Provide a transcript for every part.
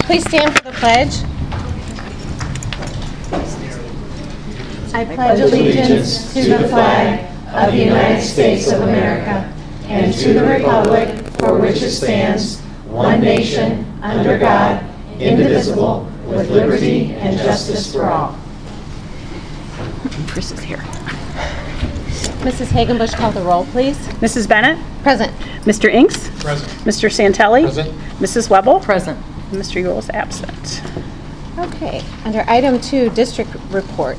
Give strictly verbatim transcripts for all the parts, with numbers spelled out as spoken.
Please stand for the pledge. I pledge allegiance to the flag of the United States of America and to the republic for which it stands, one nation, under God, indivisible, with liberty and justice for all. Chris is here. Missus Hagenbush, call the roll, please. Missus Bennett? Present. Mister Inks? Present. Mister Santelli? Present. Missus Webble? Present. And Mister Yule is absent. Okay, under item two, district report.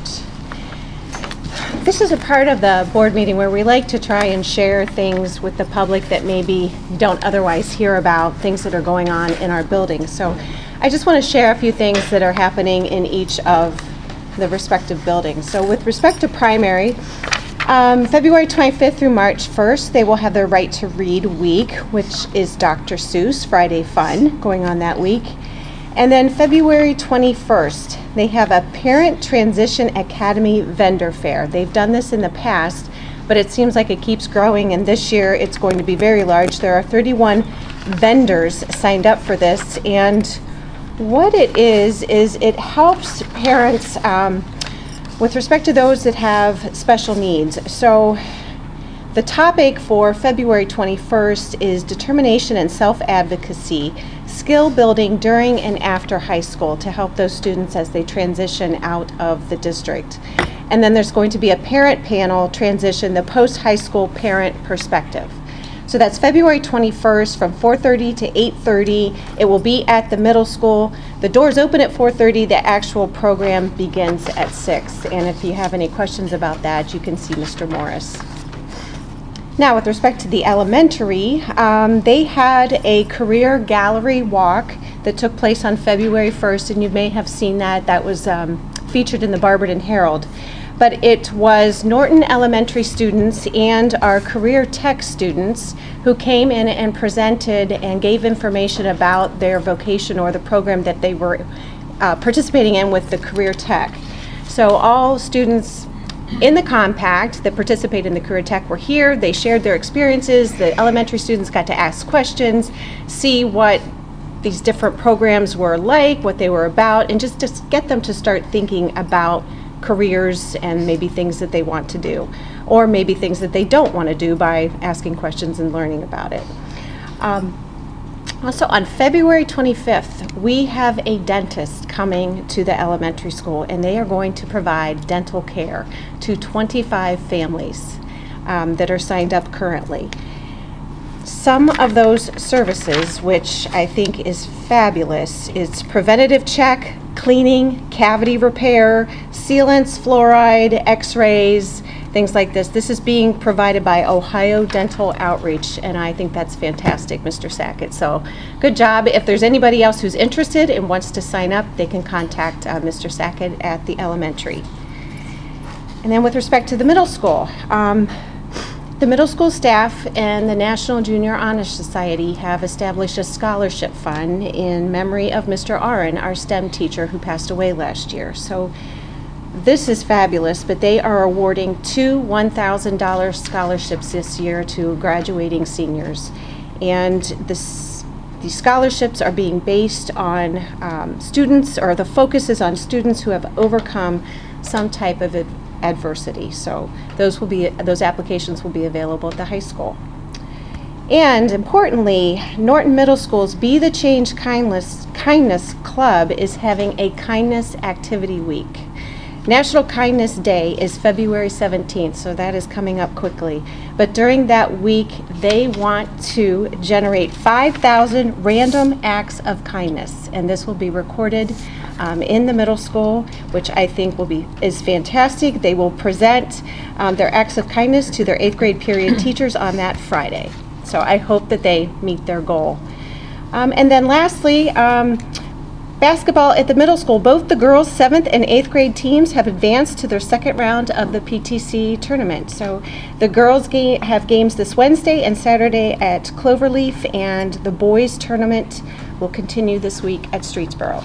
This is a part of the board meeting where we like to try and share things with the public that maybe don't otherwise hear about, things that are going on in our buildings. So I just want to share a few things that are happening in each of the respective buildings. So with respect to primary, um, February twenty-fifth through March first, they will have their Right to Read week, which is Doctor Seuss Friday Fun going on that week. And then February twenty-first, they have a Parent Transition Academy vendor fair. They've done this in the past, but it seems like it keeps growing, and this year it's going to be very large. There are thirty-one vendors signed up for this, and what it is, is it helps parents um, with respect to those that have special needs. So the topic for February twenty-first is determination and self-advocacy, skill building during and after high school to help those students as they transition out of the district. And then there's going to be a parent panel transition, the post-high school parent perspective. So that's February twenty-first from four thirty to eight thirty. It will be at the middle school. The doors open at four thirty. The actual program begins at six. And if you have any questions about that, you can see Mister Morris. Now, with respect to the elementary, um, they had a career gallery walk that took place on February first, and you may have seen that. That was um, featured in the Barberton Herald. But it was Norton Elementary students and our career tech students who came in and presented and gave information about their vocation or the program that they were uh, participating in with the career tech. So all students in the compact that participate in the career tech were here. They shared their experiences. The elementary students got to ask questions, see what these different programs were like, what they were about, and just, just get them to start thinking about careers and maybe things that they want to do, or maybe things that they don't want to do by asking questions and learning about it. Um, Also, on February twenty-fifth, we have a dentist coming to the elementary school, and they are going to provide dental care to twenty-five families um, that are signed up currently. Some of those services, which I think is fabulous, is preventative check, cleaning, cavity repair, sealants, fluoride, x-rays, things like this. This is being provided by Ohio Dental Outreach, and I think that's fantastic, Mister Sackett. So good job. If there's anybody else who's interested and wants to sign up, they can contact uh, Mister Sackett at the elementary. And then with respect to the middle school, um, the middle school staff and the National Junior Honor Society have established a scholarship fund in memory of Mister Aron, our STEM teacher who passed away last year. So this is fabulous, but they are awarding two one thousand dollar scholarships this year to graduating seniors. And this, these scholarships are being based on um, students, or the focus is on students who have overcome some type of ad adversity. So those will be, those applications will be available at the high school. And importantly, Norton Middle School's Be the Change Kindness, Kindness Club is having a kindness activity week. National Kindness Day is February seventeenth, so that is coming up quickly. But during that week, they want to generate five thousand random acts of kindness, and this will be recorded um, in the middle school, which I think will be is fantastic. They will present um, their acts of kindness to their eighth grade period teachers on that Friday. So I hope that they meet their goal. Um, and then lastly, um, basketball at the middle school. Both the girls' seventh and eighth grade teams have advanced to their second round of the P T C tournament. So the girls ga have games this Wednesday and Saturday at Cloverleaf, and the boys' tournament will continue this week at Streetsboro.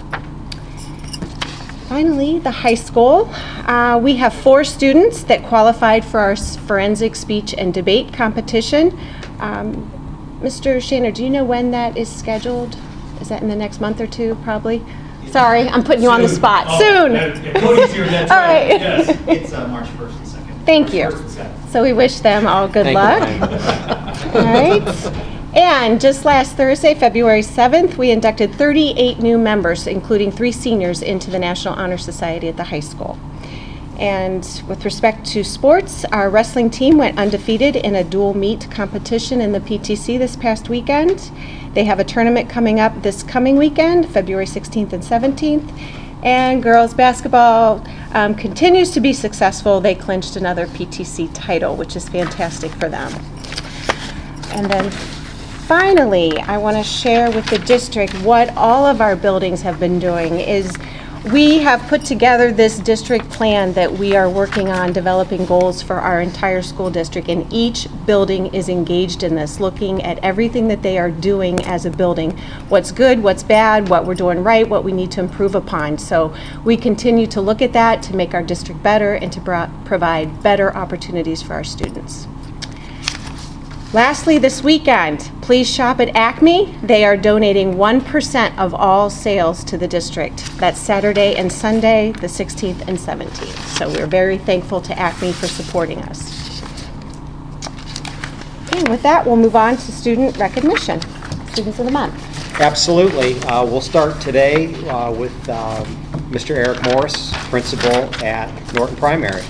Finally, the high school. Uh, we have four students that qualified for our forensic speech and debate competition. Um, Mister Shaner, do you know when that is scheduled? Is that in the next month or two, probably? Sorry, I'm putting you on the Soon. spot. Oh, Soon. that- yeah, Cody's here, that's All right. right. Yes. It's uh, March first and second. Thank March you. first and second. So we wish them all good Thank luck. you, Brian. All right. And just last Thursday, February seventh, we inducted thirty-eight new members, including three seniors, into the National Honor Society at the high school. And with respect to sports, our wrestling team went undefeated in a dual meet competition in the P T C this past weekend. They have a tournament coming up this coming weekend, February sixteenth and seventeenth. And girls basketball um, continues to be successful. They clinched another P T C title, which is fantastic for them. And then finally, I want to share with the district what all of our buildings have been doing is we have put together this district plan that we are working on developing goals for our entire school district, and each building is engaged in this, looking at everything that they are doing as a building, what's good, what's bad, what we're doing right, what we need to improve upon. So we continue to look at that to make our district better and to pro- provide better opportunities for our students. Lastly, this weekend, please shop at Acme. They are donating one percent of all sales to the district. That's Saturday and Sunday, the sixteenth and seventeenth. So we're very thankful to Acme for supporting us. Okay, with that, we'll move on to student recognition. Students of the Month. Absolutely. Uh, We'll start today uh, with um, Mister Eric Morris, principal at Norton Primary.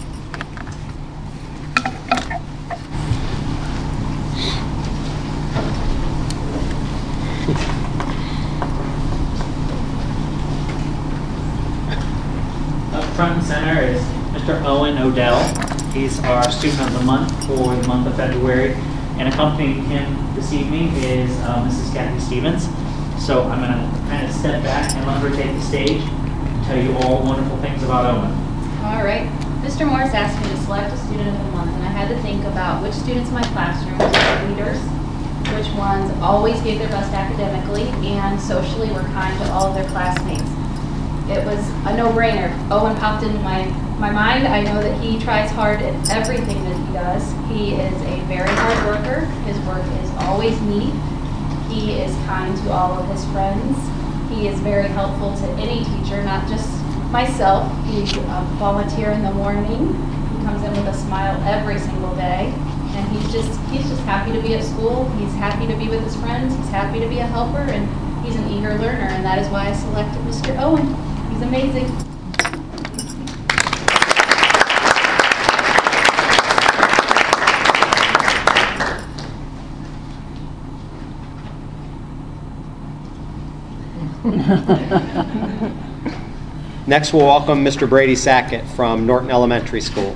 Up front and center is Mister Owen Odell. He's our student of the month for the month of February. And accompanying him this evening is uh, Missus Kathy Stevens. So I'm going to kind of step back and let her take the stage and tell you all wonderful things about Owen. All right. Mister Morris asked me to select a student of the month, and I had to think about which students in my classroom were leaders, which ones always gave their best academically and socially were kind to all of their classmates. It was a no-brainer. Owen popped into my, my mind. I know that he tries hard at everything that he does. He is a very hard worker. His work is always neat. He is kind to all of his friends. He is very helpful to any teacher, not just myself. He's a volunteer in the morning. He comes in with a smile every single day. And he's just he's just happy to be at school. He's happy to be with his friends. He's happy to be a helper, and he's an eager learner, and that is why I selected Mister Owen. He's amazing. Next, we'll welcome Mister Brady Sackett from Norton Elementary School.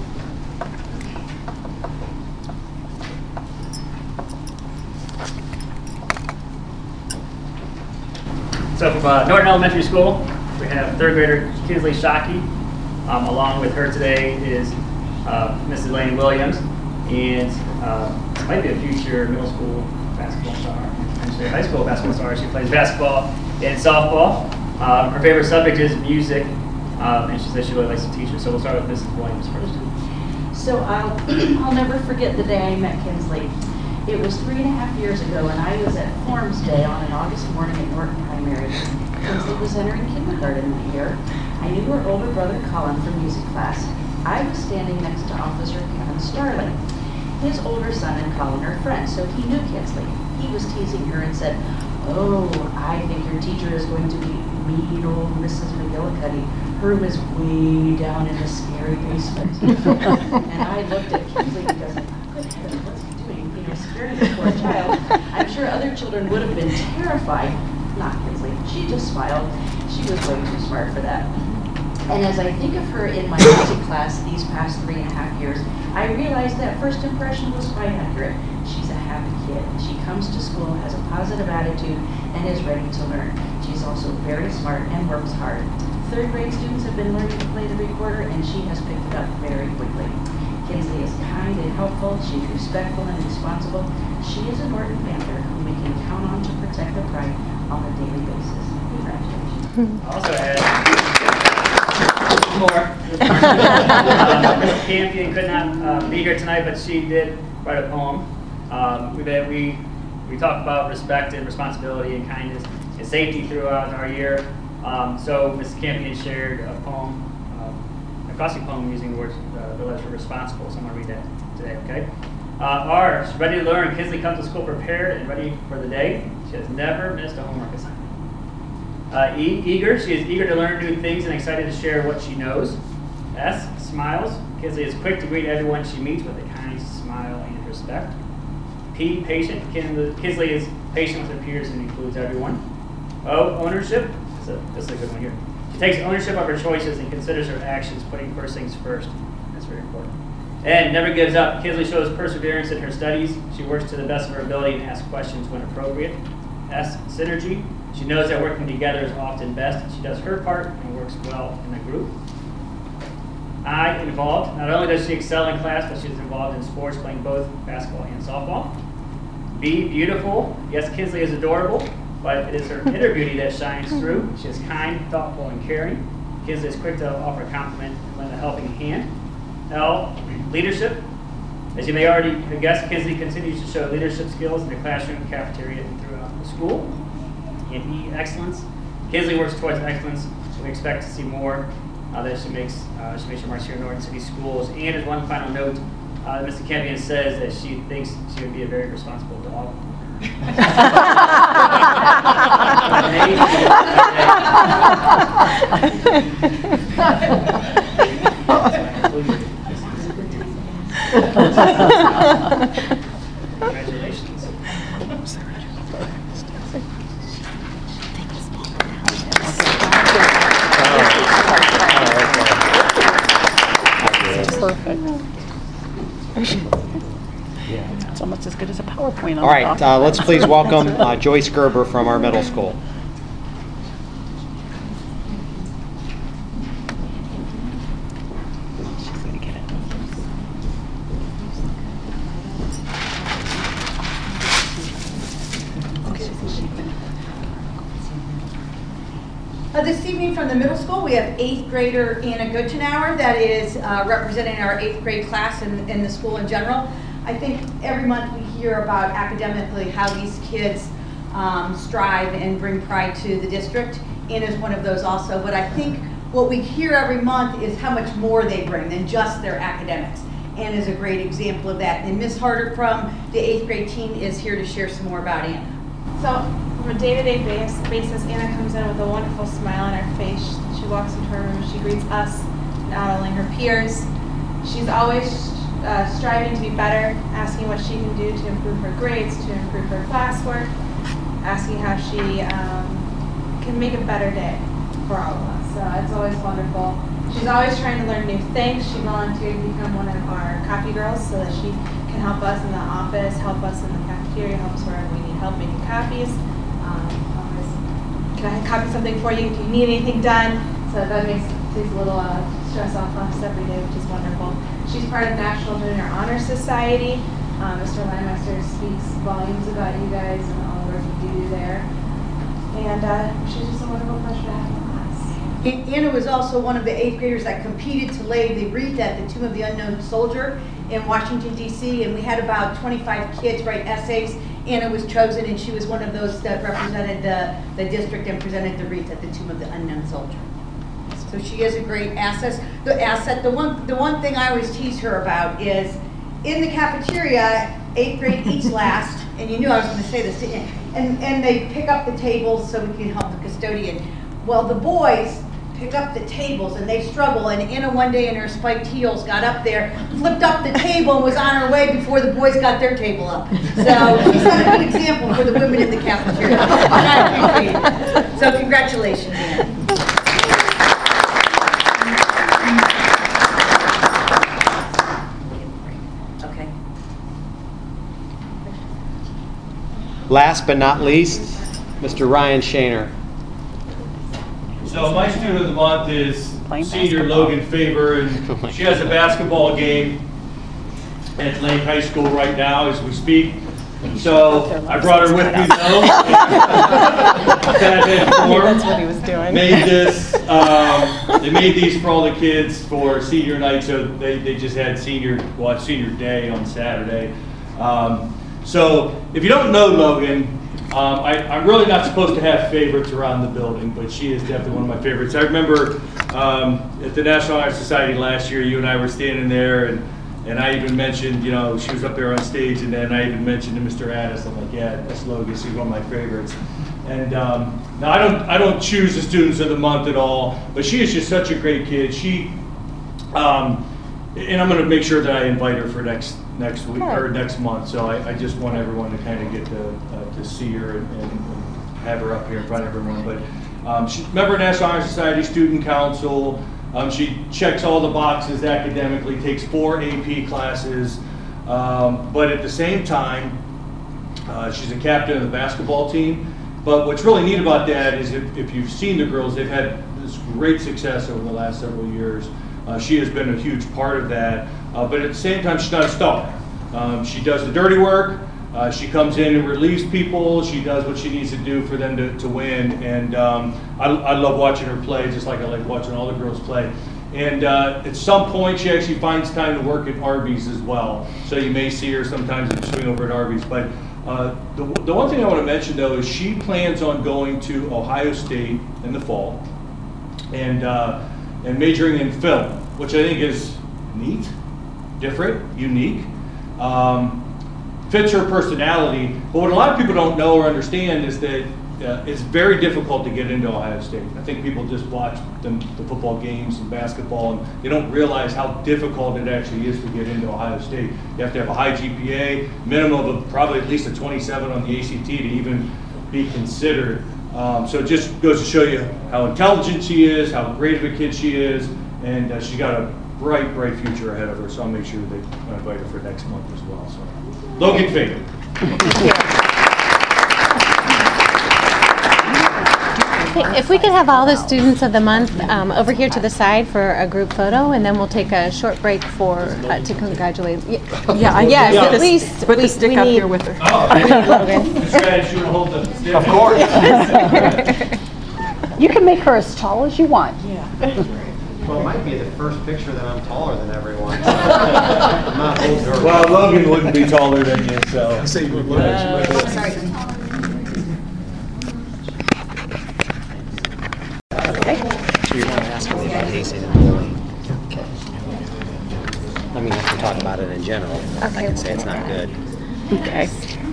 So from uh, Norton Elementary School, we have third grader Kinsley Shockey. Um, along with her today is uh, Missus Elaine Williams, and uh, might be a future middle school basketball star, actually a high school basketball star. She plays basketball and softball. Um, her favorite subject is music, um, and she says she really likes to teach it. So we'll start with Missus Williams first. So I'll, I'll never forget the day I met Kinsley. It was three and a half years ago, and I was at Forms Day on an August morning at Norton Primary. Kinsley was entering kindergarten that year. I knew her older brother Colin from music class. I was standing next to Officer Kevin Starling. His older son and Colin are friends, so he knew Kinsley. He was teasing her and said, "Oh, I think your teacher is going to be mean old Missus McGillicuddy. Her was way down in the scary basement." And I looked at Kinsley because, good heavens, what's he doing? You know, scaring the poor child. I'm sure other children would have been terrified. Not Kinsley. She just smiled. She was way too smart for that. And as I think of her in my music class these past three and a half years, I realized that first impression was quite accurate. She's a happy kid. She comes to school, has a positive attitude, and is ready to learn. She's also very smart and works hard. Third grade students have been learning to play the recorder, and she has picked it up very quickly. Kinsley is kind and helpful. She's respectful and responsible. She is a Norton Panther whom we can count on to protect the pride on a daily basis. Congratulations. Also had more. uh, Miss Campion could not uh, be here tonight, but she did write a poem. Um, we, we we talk about respect and responsibility and kindness and safety throughout our year. Um, so Missus Campion shared a poem, um, a classic poem using the words, uh, the letters responsible. So I'm going to read that today, okay? Uh, R, she's ready to learn. Kinsley comes to school prepared and ready for the day. She has never missed a homework assignment. Uh, e, eager, she is eager to learn new things and excited to share what she knows. S, smiles. Kinsley is quick to greet everyone she meets with a kind smile and respect. P, patient. Kinsley is patient with her peers and includes everyone. O, ownership. This is, a, this is a good one here. She takes ownership of her choices and considers her actions, putting first things first. That's very important. And never gives up. Kinsley shows perseverance in her studies. She works to the best of her ability and asks questions when appropriate. S, synergy. She knows that working together is often best. She does her part and works well in a group. I, involved. Not only does she excel in class, but she's involved in sports, playing both basketball and softball. B, beautiful. Yes, Kinsley is adorable, but it is her inner beauty that shines through. She is kind, thoughtful, and caring. Kinsley is quick to offer a compliment and lend a helping hand. L, leadership. As you may already have guessed, Kinsley continues to show leadership skills in the classroom, cafeteria, and throughout the school. And E, excellence. Kinsley works towards excellence. We expect to see more uh, that she makes. Uh, she makes her marks here in Norton City Schools. And as one final note, uh, Mister Campion says that she thinks she would be a very responsible dog. Congratulations. Perfect. It's almost as good as a PowerPoint on All right, the uh, let's please welcome uh, Joyce Gerber from our middle school. Uh, this evening from the middle school, we have eighth grader Anna Gutchenauer that is uh, representing our eighth grade class in, in the school in general. I think every month we hear about academically how these kids um, strive and bring pride to the district. Anna's one of those also, but I think what we hear every month is how much more they bring than just their academics. Anna's a great example of that. And Miz Harder from the eighth grade team is here to share some more about Anna. So from a day-to-day base, basis, Anna comes in with a wonderful smile on her face. She walks into her room, she greets us, not only her peers. She's always uh, striving to be better, asking what she can do to improve her grades, to improve her classwork, asking how she um, can make a better day for all of us. So it's always wonderful. She's always trying to learn new things. She volunteered to become one of our copy girls so that she can help us in the office, help us in the cafeteria, help us wherever we need help making copies. Um, always, can I copy something for you? Do you need anything done? So that makes takes a little uh, stress off us every day, which is wonderful. She's part of National Junior Honor Society. Um, Mister Leinmeister speaks volumes about you guys and all the work you do there. And uh, she's just a wonderful pleasure to have in class. Anna was also one of the eighth graders that competed to lay the wreath at the Tomb of the Unknown Soldier in Washington, D C, and we had about twenty-five kids write essays. Anna was chosen, and she was one of those that represented the, the district and presented the wreath at the Tomb of the Unknown Soldier. So she is a great asset. The asset, the one, the one thing I always tease her about is in the cafeteria, eighth grade eats last, and you knew I was going to say this, and, and they pick up the tables so we can help the custodian. Well, the boys pick up the tables and they struggle, and Anna one day in her spiked heels got up there, flipped up the table, and was on her way before the boys got their table up. So she's not a good example for the women in the cafeteria. I appreciate it. So congratulations, Anna. Okay. Last but not least, Mister Ryan Shaner. So my student of the month is Playing senior basketball. Logan Faber, and she has a basketball game at Lane High School right now as we speak. So I brought her with me though. That's what he was doing. Made this. Um, they made these for all the kids for senior night. So they, they just had senior well senior day on Saturday. Um, so if you don't know Logan, Um, I, I'm really not supposed to have favorites around the building, but she is definitely one of my favorites. I remember um, at the National Honor Society last year, you and I were standing there, and, and I even mentioned, you know, she was up there on stage, and then I even mentioned to Mister Addis, I'm like, yeah, that's Logan, she's one of my favorites. And um, now I don't, I don't choose the students of the month at all, but she is just such a great kid. She, um, and I'm going to make sure that I invite her for next next week or next month. So I, I just want everyone to kind of get to uh, to see her and, and, and have her up here in front of everyone. But um, she's a member of National Honor Society, Student Council. Um, she checks all the boxes academically, takes four A P classes, um, but at the same time, uh, she's a captain of the basketball team. But what's really neat about that is if, if you've seen the girls, they've had this great success over the last several years. Uh, she has been a huge part of that, uh, but at the same time, she's not a star. Um, she does the dirty work. Uh, she comes in and relieves people. She does what she needs to do for them to, to win. And um, I, I love watching her play, just like I like watching all the girls play. And uh, at some point, she actually finds time to work at Arby's as well. So you may see her sometimes swing over at Arby's. But uh, the, the one thing I want to mention, though, is she plans on going to Ohio State in the fall. And uh, and majoring in film, which I think is neat, different, unique, um, fits her personality. But what a lot of people don't know or understand is that uh, it's very difficult to get into Ohio State. I think people just watch them, the football games and basketball, and they don't realize how difficult it actually is to get into Ohio State. You have to have a high G P A, minimum of probably at least a twenty-seven on the A C T to even be considered. Um, so it just goes to show you how intelligent she is, how great of a kid she is, and uh, she's got a bright, bright future ahead of her. So I'll make sure that I invite her for next month as well. So, Logan Fader. If we could have all the students of the month um, over here to the side for a group photo, and then we'll take a short break for uh, to congratulate. Yeah, Yes, yeah. at least Put we, the stick we up need here with her. Logan. Of course. You can make her as tall as you want. Well, it might be the first picture that I'm taller than everyone. So I'm not holding her. Well, Logan wouldn't be taller than you, so. I say you would look at you. So you want to ask me about hazing and bullying? Okay. I mean, if we talk about it in general, I Okay. can say it's not good. Okay.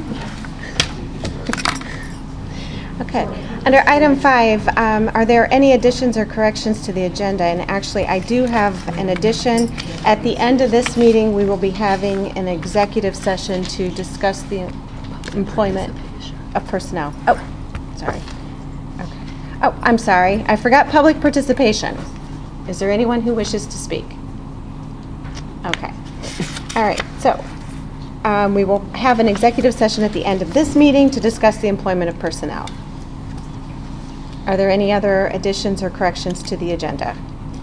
Okay. Under item five, um, are there any additions or corrections to the agenda? And actually, I do have an addition. At the end of this meeting, we will be having an executive session to discuss the employment of personnel. Oh, sorry. Okay. Oh, I'm sorry. I forgot public participation. Is there anyone who wishes to speak? Okay. All right. So um, we will have an executive session at the end of this meeting to discuss the employment of personnel. Are there any other additions or corrections to the agenda?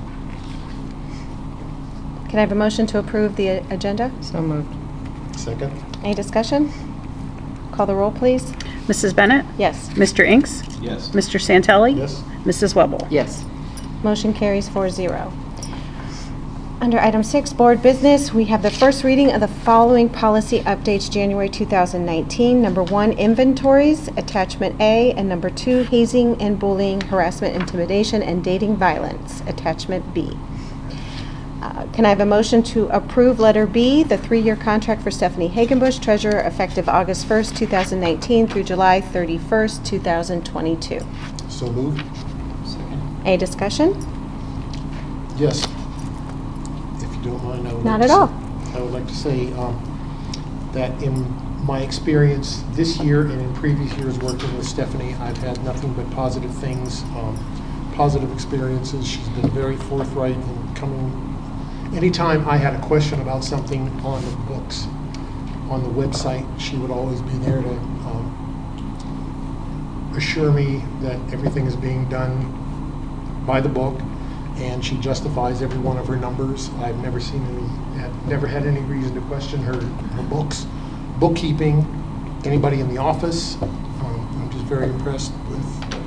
Can I have a motion to approve the uh, agenda? So moved. Second? Any discussion? Call the roll, please. Missus Bennett? Yes. Mister Inks? Yes. Mister Santelli? Yes. Missus Webble? Yes. Motion carries four zero. Under item six, board business, we have the first reading of the following policy updates January two thousand nineteen. Number one, inventories, attachment A, and number two, hazing and bullying, harassment, intimidation, and dating violence, attachment B. Uh, Can I have a motion to approve letter B, the three-year contract for Stephanie Hagenbusch, treasurer, effective August first, two thousand nineteen through July thirty-first, two thousand twenty-two? So moved? Any discussion? Yes. If you don't mind, I would Not like at to all. say- I would like to say um, that in my experience this year and in previous years working with Stephanie, I've had nothing but positive things, um, positive experiences. She's been very forthright in coming. Anytime I had a question about something on the books, on the website, she would always be there to um, assure me that everything is being done by the book, and she justifies every one of her numbers. I've never seen any, had, never had any reason to question her, her books, bookkeeping, anybody in the office. Um, I'm just very impressed with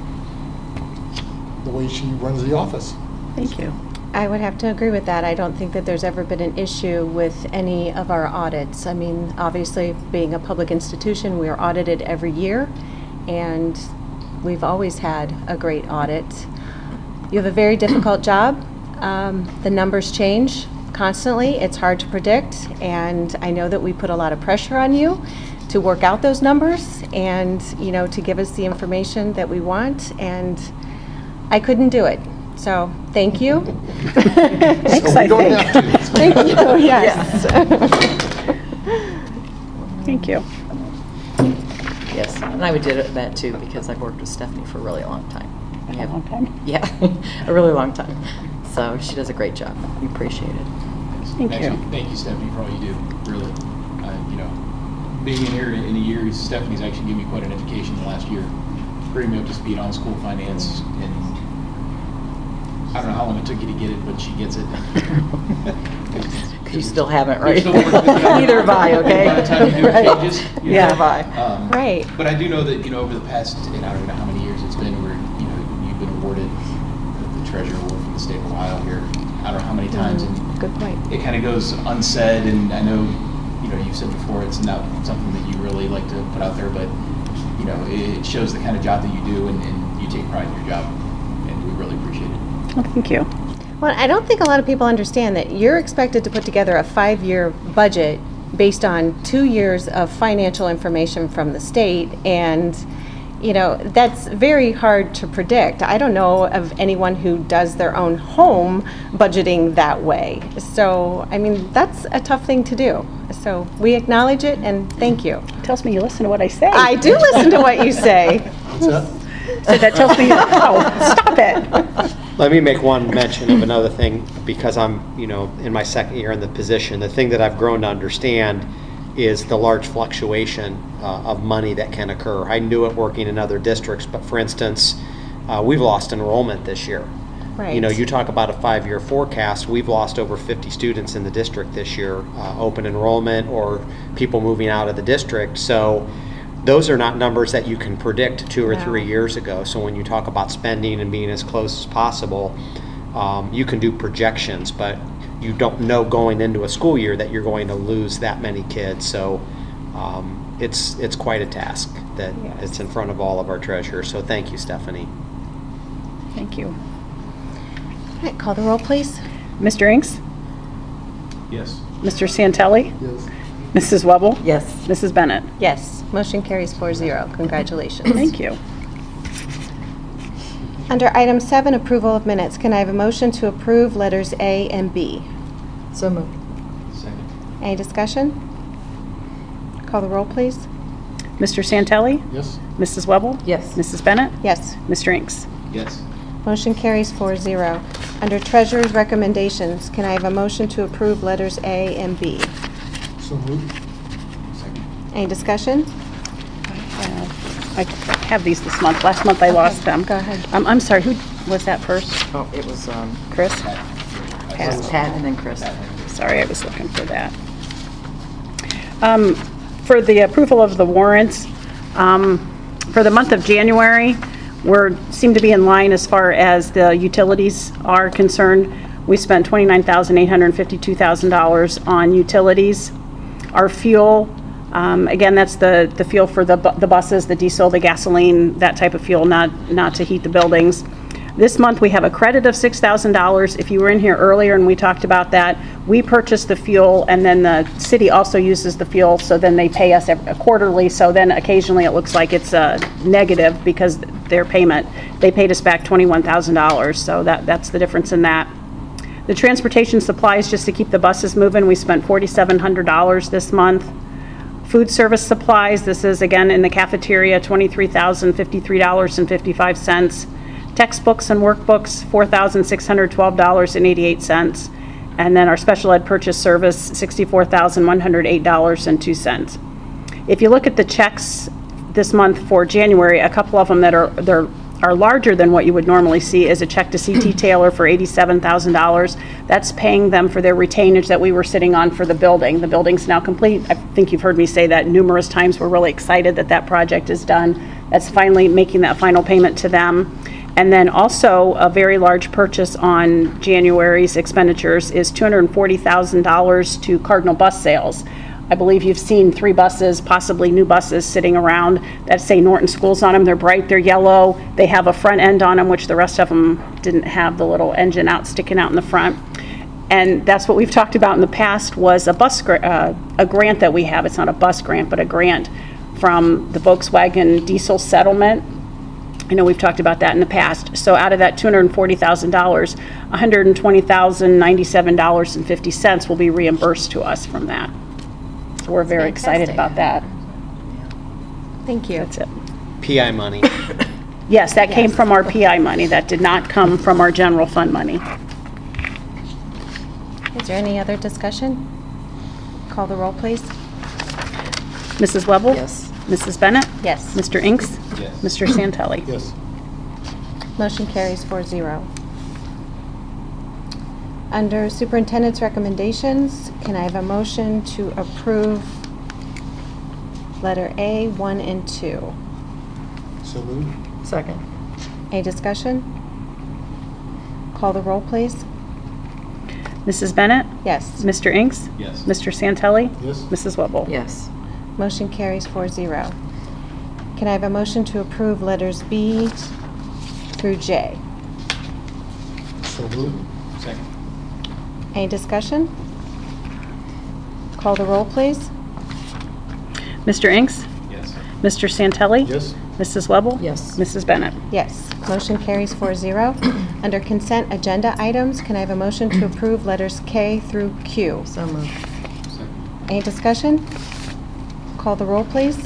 the way she runs the office. Thank you. I would have to agree with that. I don't think that there's ever been an issue with any of our audits. I mean, obviously, being a public institution, we are audited every year, and we've always had a great audit. You have a very difficult job. Um, the numbers change constantly. It's hard to predict, and I know that we put a lot of pressure on you to work out those numbers and, you know, to give us the information that we want, and I couldn't do it. So, thank you. Thanks, I think. Thank you, yes. Thank you. Yes, and I would do that too because I've worked with Stephanie for a really long time. A long time. Yeah, a really long time. So she does a great job. We appreciate it. Thank Actually, you. thank you, Stephanie, for all you do. Really, uh, you know, being in here in a year, Stephanie's actually given me quite an education the last year, bringing me up to speed on school finance, and I don't know how long it took you to get it, but she gets it. You still haven't, You're right? still working with me on Neither have I, okay? By the time you do Right. the changes, you Yeah. know, Neither have I. um, Right. But I do know that, you know, over the past, and I don't know how many years it's been where, you know, you've been awarded the, the Treasure Award from the state of Ohio here. I don't know how many times. And Good point. it kind of goes unsaid, and I know, you know, you've said before it's not something that you really like to put out there, but, you know, it shows the kind of job that you do, and, and you take pride in your job, and we really appreciate it. Well, thank you. Well, I don't think a lot of people understand that you're expected to put together a five-year budget based on two years of financial information from the state, and, you know, that's very hard to predict. I don't know of anyone who does their own home budgeting that way. So, I mean, that's a tough thing to do. So we acknowledge it, and thank you. It tells me you listen to what I say. I do listen to what you say. What's that? So that tells me, oh, stop it. Let me make one mention of another thing, because I'm, you know, in my second year in the position. The thing that I've grown to understand is the large fluctuation uh, of money that can occur. I knew it working in other districts, but for instance, uh, we've lost enrollment this year. Right. You know, you talk about a five-year forecast, we've lost over fifty students in the district this year, uh, open enrollment or people moving out of the district. So those are not numbers that you can predict two or No. three years ago. So when you talk about spending and being as close as possible, um, you can do projections, but you don't know going into a school year that you're going to lose that many kids. So um, it's it's quite a task that Yes. it's in front of all of our treasurers. So thank you, Stephanie. Thank you. All right, call the roll, please. Mister Inks? Yes. Mister Santelli? Yes. Missus Webble? Yes. Missus Bennett? Yes, motion carries four zero. Congratulations. Thank you. Under item seven, approval of minutes, can I have a motion to approve letters A and B? So moved. Second. Any discussion? Call the roll, please. Mister Santelli? Yes. Missus Webble? Yes. Missus Bennett? Yes, Mister Inks? Yes. motion carries four zero. Under treasurer's recommendations, can I have a motion to approve letters A and B? So moved. Second. Any discussion? Uh, I have these this month. Last month I lost them. Go ahead. Um, I'm sorry, who was that first? Oh, it was um, Chris? Pat. Pat. Pat and then Chris. Sorry, I was looking for that. Um, For the approval of the warrants, um, for the month of January, we're, seem to be in line as far as the utilities are concerned. We spent twenty-nine thousand eight hundred fifty-two dollars on utilities. Our fuel, um, again, that's the, the fuel for the, bu- the buses, the diesel, the gasoline, that type of fuel, not, not to heat the buildings. This month, we have a credit of six thousand dollars. If you were in here earlier and we talked about that, we purchase the fuel, and then the city also uses the fuel, so then they pay us ev- quarterly, so then occasionally it looks like it's a negative because their payment, they paid us back twenty-one thousand dollars, so that, that's the difference in that. The transportation supplies, just to keep the buses moving, we spent four thousand seven hundred dollars this month. Food service supplies, this is again in the cafeteria, twenty-three thousand fifty-three dollars and fifty-five cents. Textbooks and workbooks, four thousand six hundred twelve dollars and eighty-eight cents. And then our special ed purchase service, sixty-four thousand one hundred eight dollars and two cents. If you look at the checks this month for January, a couple of them that are, they're, are larger than what you would normally see is a check to C T Taylor for eighty-seven thousand dollars. That's paying them for their retainage that we were sitting on for the building. The building's now complete. I think you've heard me say that numerous times. We're really excited that that project is done. That's finally making that final payment to them. And then also a very large purchase on January's expenditures is two hundred forty thousand dollars to Cardinal Bus Sales. I believe you've seen three buses, possibly new buses, sitting around that say Norton Schools on them. They're bright, they're yellow, they have a front end on them, which the rest of them didn't have the little engine out sticking out in the front. And that's what we've talked about in the past, was a bus, gra- uh, a grant that we have. It's not a bus grant, but a grant from the Volkswagen diesel settlement. I know we've talked about that in the past. So out of that two hundred forty thousand dollars, one hundred twenty thousand ninety-seven dollars and fifty cents will be reimbursed to us from that. So we're very excited Fantastic. about that. Thank you. That's it. P I money. Yes, that came Yes. from our P I money. That did not come from our general fund money. Is there any other discussion? Call the roll, please. Missus Webble? Yes. Missus Bennett? Yes. Mister Inks? Yes. Mister Santelli? Yes. Motion carries four zero. Under superintendent's recommendations, can I have a motion to approve letter A, one and two? So moved. Second. Any discussion? Call the roll, please. Missus Bennett? Yes. Mister Inks? Yes. Mister Santelli? Yes. Missus Webble? Yes. Motion carries four zero. Can I have a motion to approve letters B through J? So moved. Second. Any discussion? Call the roll, please. Mister Inks? Yes. Mister Santelli? Yes. Missus Webble? Yes. Missus Bennett? Yes. Motion carries four zero. Under consent agenda items, can I have a motion to approve letters K through Q? So moved. Second. Any discussion? Call the roll, please.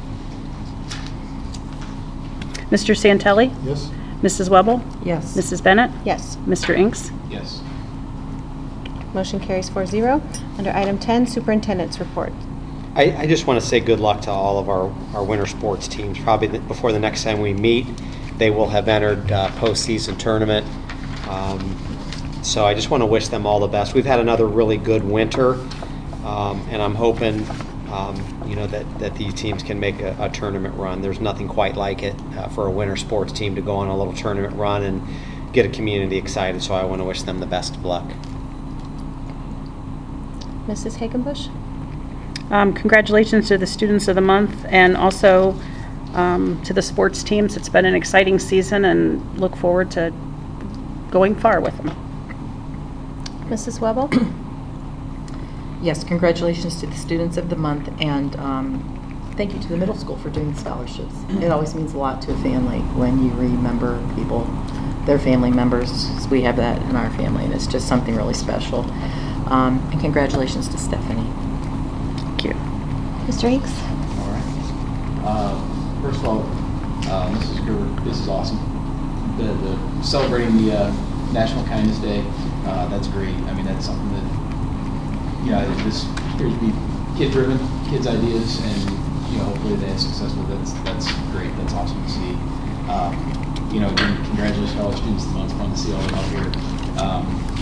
Mister Santelli? Yes. Missus Webble? Yes. Missus Bennett? Yes. Mister Inks? Yes. Motion carries four zero. Under item ten, superintendent's report. I, I just want to say good luck to all of our, our winter sports teams. Probably the- before the next time we meet, they will have entered uh, postseason tournament. Um, so I just want to wish them all the best. We've had another really good winter, um, and I'm hoping um, you know that, that these teams can make a, a tournament run. There's nothing quite like it uh, for a winter sports team to go on a little tournament run and get a community excited. So I want to wish them the best of luck. Missus Hagenbusch? Um, Congratulations to the students of the month, and also um, to the sports teams. It's been an exciting season, and look forward to going far with them. Missus Webble? Yes, congratulations to the students of the month, and um, thank you to the middle school for doing the scholarships. It always means a lot to a family when you remember people, their family members. We have that in our family, and it's just something really special. Um, and congratulations to Stephanie. Thank you. Mister Inks? All right. Uh, First of all, uh, Missus Gerber, this is awesome. The, the celebrating the uh, National Kindness Day, uh, that's great. I mean, that's something that, you know, this appears to be kid-driven, kids' ideas, and, you know, hopefully they're successful. That's that's great. That's awesome to see. Um, you know, again, congratulations to all the students of the month. It's fun to see all of them out here. Um,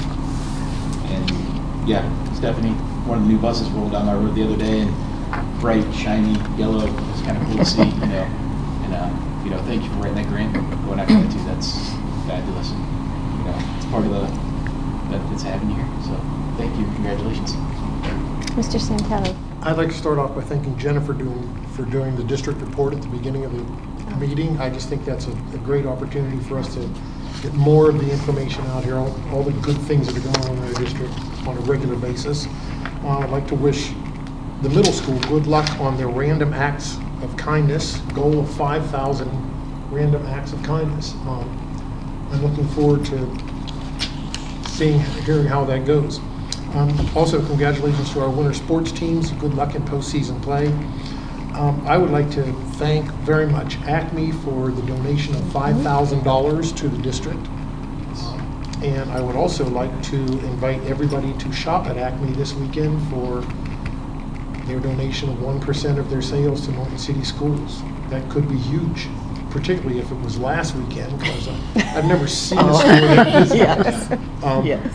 and, yeah, Stephanie, one of the new buses rolled down my road the other day, and bright, shiny, yellow. It's kind of cool to see, you know. And, uh, you know, thank you for writing that grant and going after that, too. That's fabulous. And, you know, it's part of the benefits of having you here. So, thank you. Congratulations. Mister Santelli? I'd like to start off by thanking Jennifer doing, for doing the district report at the beginning of the meeting. I just think that's a, a great opportunity for us to get more of the information out here, all, all the good things that are going on in our district on a regular basis. Uh, I'd like to wish the middle school good luck on their random acts of kindness, goal of five thousand random acts of kindness. Um, I'm looking forward to seeing, hearing how that goes. Um, also, congratulations to our winter sports teams. Good luck in postseason play. Um, I would like to thank very much Acme for the donation of five thousand dollars to the district. Um, and I would also like to invite everybody to shop at Acme this weekend for their donation of one percent of their sales to Norton City Schools. That could be huge, particularly if it was last weekend, because I've never seen a school that busy. Yes. Um, Yes.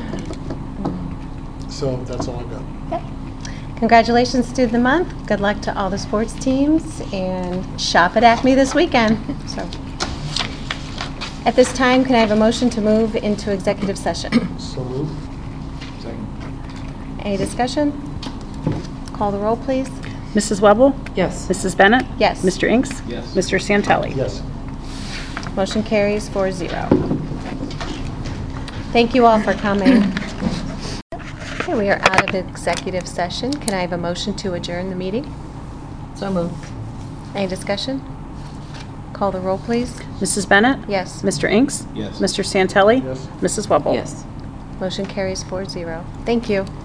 So that's all I've got. Okay. Congratulations to the month. Good luck to all the sports teams, and shop at Acme this weekend. So, at this time, can I have a motion to move into executive session? So moved. Second. Any discussion? Call the roll, please. Missus Webble? Yes. Missus Bennett? Yes. Mister Inks? Yes. Mister Santelli? Yes. Motion carries four zero. Thank you all for coming. Okay, we are out of executive session. Can I have a motion to adjourn the meeting? So moved. Any discussion? Call the roll, please. Missus Bennett? Yes. Mister Inks? Yes. Mister Santelli? Yes. Missus Webble? Yes. Motion carries four zero. Thank you.